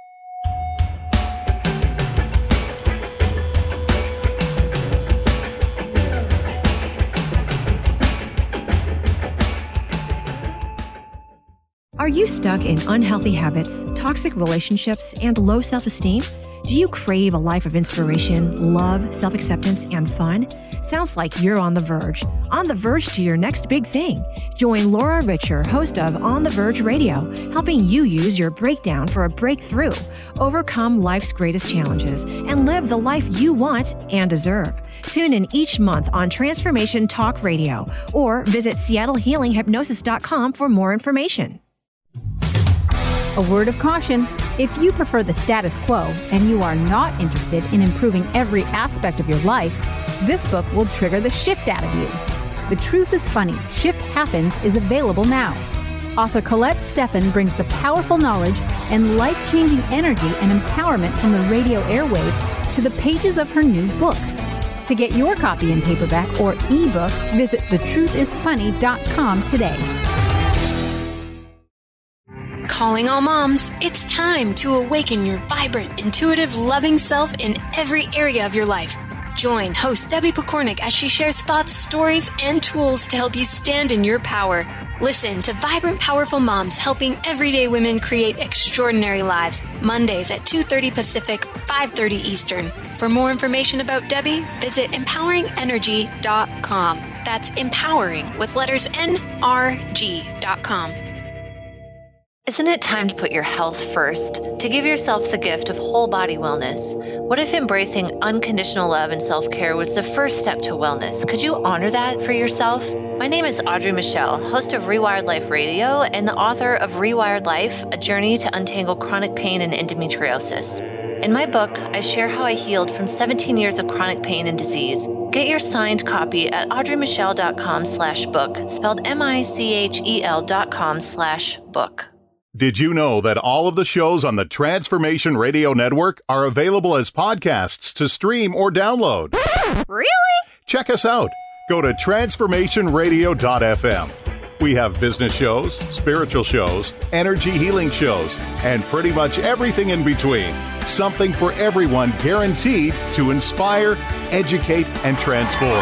N: Are you stuck in unhealthy habits, toxic relationships, and low self-esteem? Do you crave a life of inspiration, love, self-acceptance, and fun? Sounds like you're on the verge to your next big thing. Join Laura Richer, host of On the Verge Radio, helping you use your breakdown for a breakthrough, overcome life's greatest challenges, and live the life you want and deserve. Tune in each month on Transformation Talk Radio or visit SeattleHealingHypnosis.com for more information.
O: A word of caution. If you prefer the status quo and you are not interested in improving every aspect of your life, this book will trigger the shift out of you. The Truth is Funny, Shift Happens is available now. Author Colette Steffen brings the powerful knowledge and life-changing energy and empowerment from the radio airwaves to the pages of her new book. To get your copy in paperback or ebook, visit thetruthisfunny.com today.
F: Calling all moms, it's time to awaken your vibrant, intuitive, loving self in every area of your life. Join host Debbie Pokornik as she shares thoughts, stories, and tools to help you stand in your power. Listen to Vibrant Powerful Moms helping everyday women create extraordinary lives. Mondays at 2:30 Pacific, 5:30 Eastern. For more information about Debbie, visit empoweringenergy.com. That's empowering with letters NRG.com.
P: Isn't it time to put your health first, to give yourself the gift of whole body wellness? What if embracing unconditional love and self-care was the first step to wellness? Could you honor that for yourself? My name is Audrey Michelle, host of Rewired Life Radio and the author of Rewired Life, A Journey to Untangle Chronic Pain and Endometriosis. In my book, I share how I healed from 17 years of chronic pain and disease. Get your signed copy at audreymichelle.com/book, spelled MICHEL.com/book.
Q: Did you know that all of the shows on the Transformation Radio Network are available as podcasts to stream or download?
R: Really?
Q: Check us out. Go to transformationradio.fm. We have business shows, spiritual shows, energy healing shows, and pretty much everything in between. Something for everyone, guaranteed to inspire, educate, and transform.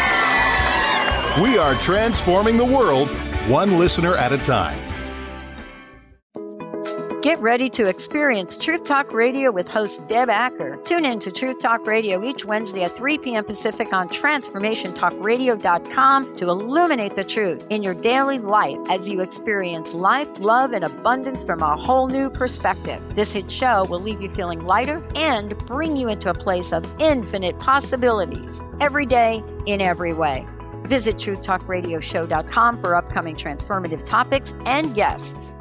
Q: We are transforming the world, one listener at a time.
G: Get ready to experience Truth Talk Radio with host Deb Acker. Tune in to Truth Talk Radio each Wednesday at 3 p.m. Pacific on TransformationTalkRadio.com to illuminate the truth in your daily life as you experience life, love, and abundance from a whole new perspective. This hit show will leave you feeling lighter and bring you into a place of infinite possibilities every day in every way. Visit TruthTalkRadioshow.com for upcoming transformative topics and guests.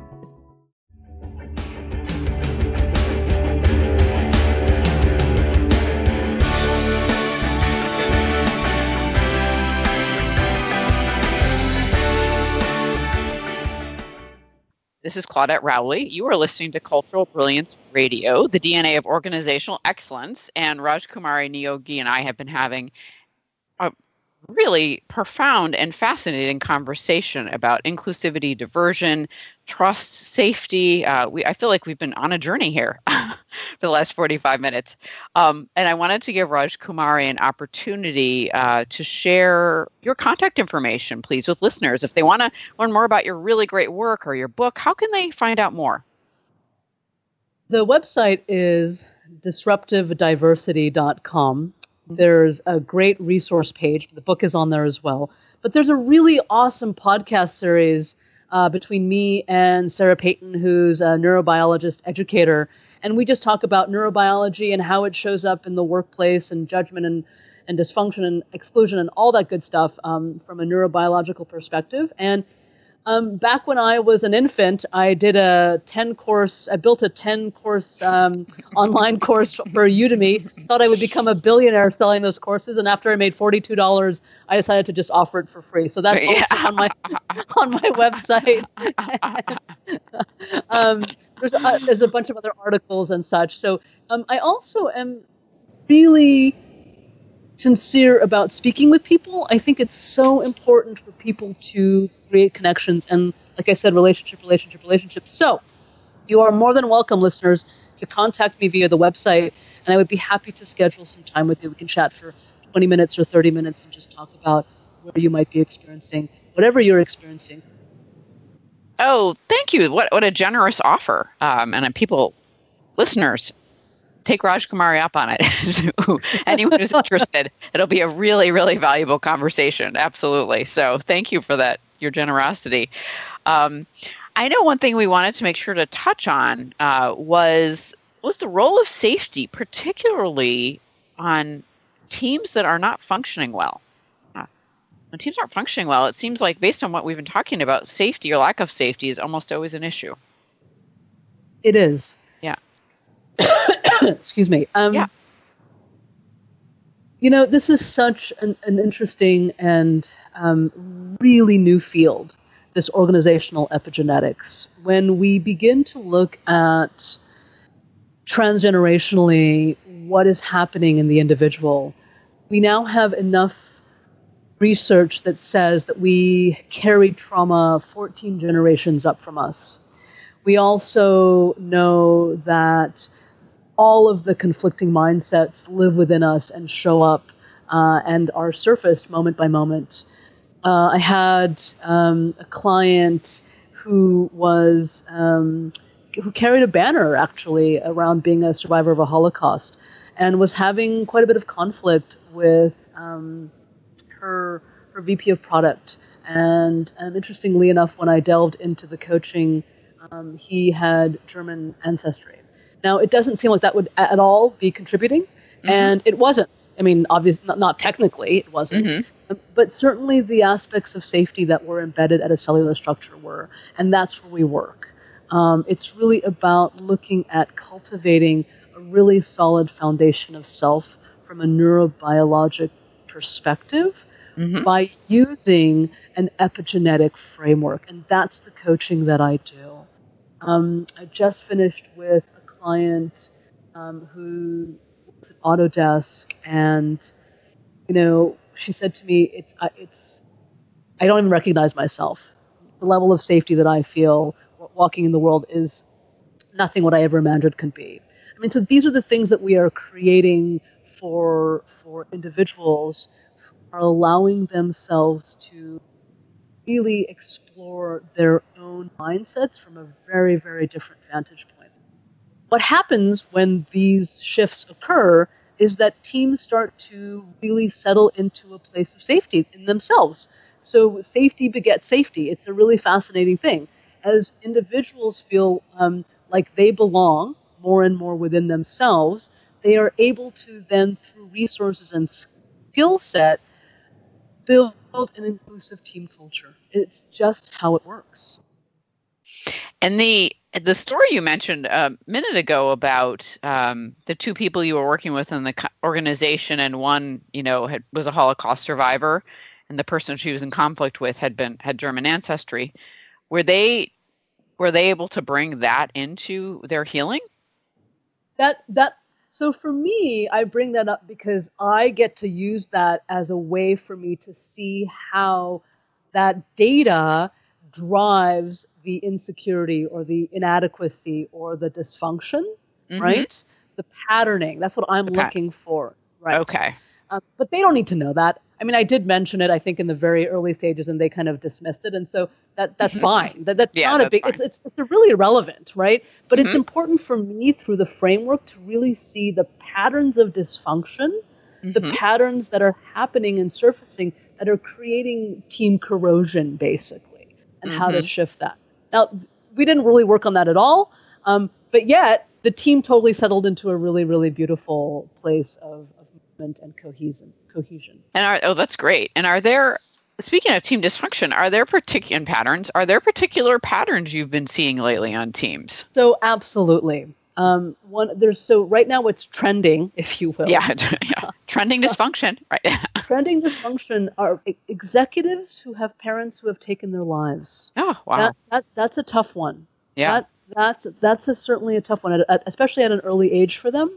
C: This is Claudette Rowley. You are listening to Cultural Brilliance Radio, the DNA of organizational excellence. And Raj Kumari Niyogi and I have been having a really profound and fascinating conversation about inclusivity, diversion, trust, safety. I feel like we've been on a journey here for the last 45 minutes. And I wanted to give Raj Kumari an opportunity to share your contact information, please, with listeners. If they want to learn more about your really great work or your book, how can they find out more?
D: The website is disruptivediversity.com. There's a great resource page. The book is on there as well. But there's a really awesome podcast series between me and Sarah Payton, who's a neurobiologist educator. And we just talk about neurobiology and how it shows up in the workplace and judgment and dysfunction and exclusion and all that good stuff from a neurobiological perspective. And back when I was an infant, I did I built a 10-course online course for Udemy. Thought I would become a billionaire selling those courses. And after I made $42, I decided to just offer it for free. So that's also on my website. There's a bunch of other articles and such. So I also am really sincere about speaking with people. I think it's so important for people to create connections and, like I said, relationship. So you are more than welcome, listeners, to contact me via the website, and I would be happy to schedule some time with you. We can chat for 20 minutes or 30 minutes and just talk about where you might be experiencing, whatever you're experiencing.
C: Oh, thank you. What a generous offer. And listeners, take Raj Kumari up on it. Anyone who's interested, it'll be a really, really valuable conversation. Absolutely. So thank you for that, your generosity. I know one thing we wanted to make sure to touch on was the role of safety, particularly on teams that are not functioning well. When teams aren't functioning well, it seems like, based on what we've been talking about, safety or lack of safety is almost always an issue.
D: It is.
C: Yeah.
D: Excuse me.
C: Yeah.
D: This is such an interesting and really new field, this organizational epigenetics. When we begin to look at transgenerationally what is happening in the individual, we now have enough research that says that we carry trauma 14 generations up from us. We also know that all of the conflicting mindsets live within us and show up and are surfaced moment by moment. I had a client who was who carried a banner actually around being a survivor of a Holocaust and was having quite a bit of conflict with her VP of product. And interestingly enough, when I delved into the coaching, he had German ancestry. Now, it doesn't seem like that would at all be contributing, and it wasn't. I mean, obviously, not technically, it wasn't. But certainly the aspects of safety that were embedded at a cellular structure were, and that's where we work. It's really about looking at cultivating a really solid foundation of self from a neurobiologic perspective by using an epigenetic framework, and that's the coaching that I do. I just finished with a client who was at Autodesk, and she said to me, I don't even recognize myself. The level of safety that I feel walking in the world is nothing what I ever imagined could be. I mean, so these are the things that we are creating for individuals who are allowing themselves to really explore their own mindsets from a very, very different vantage point. What happens when these shifts occur is that teams start to really settle into a place of safety in themselves. So safety begets safety. It's a really fascinating thing. As individuals feel like they belong more and more within themselves, they are able to then, through resources and skill set, build an inclusive team culture. It's just how it works.
C: And the story you mentioned a minute ago about the two people you were working with in the organization, and one, was a Holocaust survivor, and the person she was in conflict with had German ancestry. Were they able to bring that into their healing?
D: So for me, I bring that up because I get to use that as a way for me to see how that data drives the insecurity or the inadequacy or the dysfunction, right? The patterning. That's what I'm looking for, right?
C: Okay.
D: But they don't need to know that. I mean, I did mention it, I think, in the very early stages, and they kind of dismissed it. And so that's fine. That's not a big, it's really irrelevant, right? But it's important for me through the framework to really see the patterns of dysfunction, the patterns that are happening and surfacing that are creating team corrosion, basically, and how to shift that. Now, we didn't really work on that at all, but yet the team totally settled into a really, really beautiful place of movement and cohesion.
C: And that's great. And speaking of team dysfunction, are there particular patterns you've been seeing lately on teams?
D: So absolutely. So right now it's trending, if you will.
C: Yeah. Trending dysfunction, right?
D: Trending dysfunction are executives who have parents who have taken their lives.
C: Oh, wow.
D: That's a tough one.
C: Yeah.
D: That's certainly a tough one, especially at an early age for them.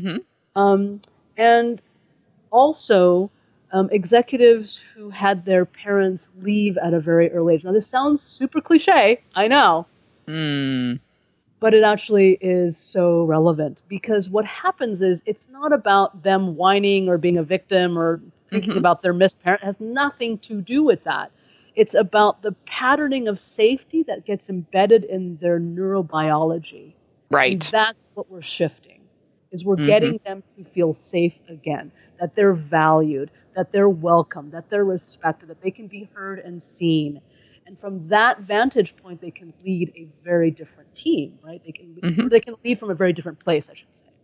D: And also executives who had their parents leave at a very early age. Now, this sounds super cliche, I know. But it actually is so relevant, because what happens is it's not about them whining or being a victim or thinking about their missed parent. It has nothing to do with that. It's about the patterning of safety that gets embedded in their neurobiology.
C: Right.
D: And that's what we're shifting. is we're getting them to feel safe again, that they're valued, that they're welcome, that they're respected, that they can be heard and seen. And from that vantage point, they can lead a very different team, right? They can lead from a very different place, I should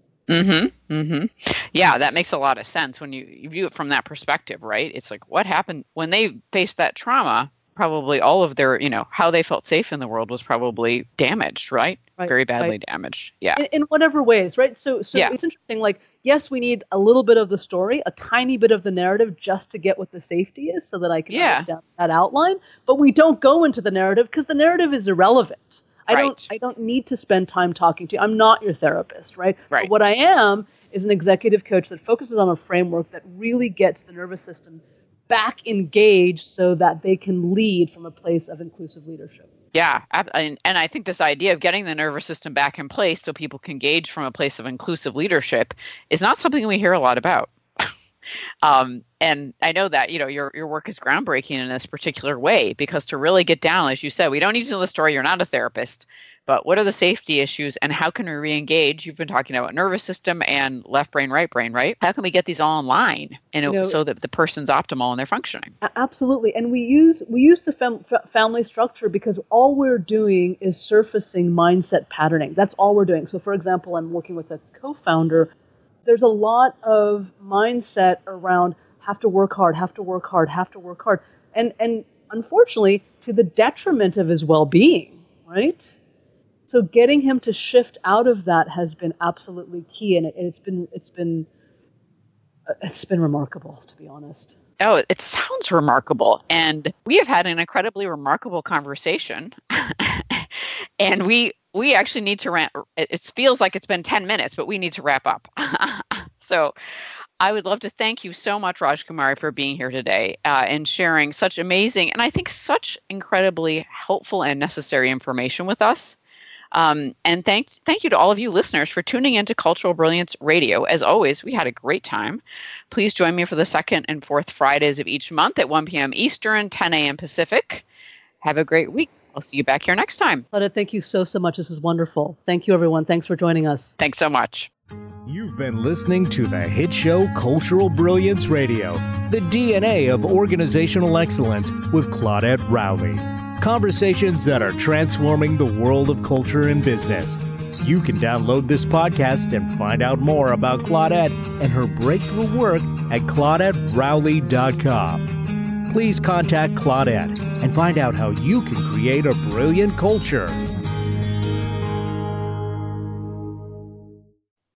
D: say.
C: Yeah, that makes a lot of sense when you view it from that perspective, right? It's like, what happened when they faced that trauma? Probably all of their, how they felt safe in the world was probably damaged, right? Very badly damaged. Yeah.
D: In whatever ways, right? So it's interesting. Like, yes, we need a little bit of the story, a tiny bit of the narrative just to get what the safety is so that I can understand that outline. But we don't go into the narrative because the narrative is irrelevant. I don't need to spend time talking to you. I'm not your therapist, right? But what I am is an executive coach that focuses on a framework that really gets the nervous system back engaged so that they can lead from a place of inclusive leadership.
C: Yeah. And I think this idea of getting the nervous system back in place so people can engage from a place of inclusive leadership is not something we hear a lot about. And I know that, your work is groundbreaking in this particular way, because to really get down, as you said, we don't need to know the story. You're not a therapist, but what are the safety issues and how can we re-engage? You've been talking about nervous system and left brain, right brain, right? How can we get these all in line so that the person's optimal and they're functioning?
D: Absolutely. And we use the family structure because all we're doing is surfacing mindset patterning. That's all we're doing. So for example, I'm working with a co-founder. There's a lot of mindset around have to work hard, have to work hard, have to work hard. And unfortunately, to the detriment of his well-being, right? So getting him to shift out of that has been absolutely key, and it's been remarkable, to be honest.
C: Oh, it sounds remarkable, and we have had an incredibly remarkable conversation, and we actually need to wrap. It feels like it's been 10 minutes, but we need to wrap up. So I would love to thank you so much, Rajkumari, for being here today and sharing such amazing and I think such incredibly helpful and necessary information with us. And thank you to all of you listeners for tuning into Cultural Brilliance Radio. As always, we had a great time. Please join me for the second and fourth Fridays of each month at 1 p.m. Eastern, 10 a.m. Pacific. Have a great week. I'll see you back here next time.
D: Claudette, thank you so much. This is wonderful. Thank you, everyone. Thanks for joining us.
C: Thanks so much.
B: You've been listening to the hit show Cultural Brilliance Radio, the DNA of organizational excellence with Claudette Rowley. Conversations that are transforming the world of culture and business. You can download this podcast and find out more about Claudette and her breakthrough work at ClaudetteRowley.com. Please contact Claudette and find out how you can create a brilliant culture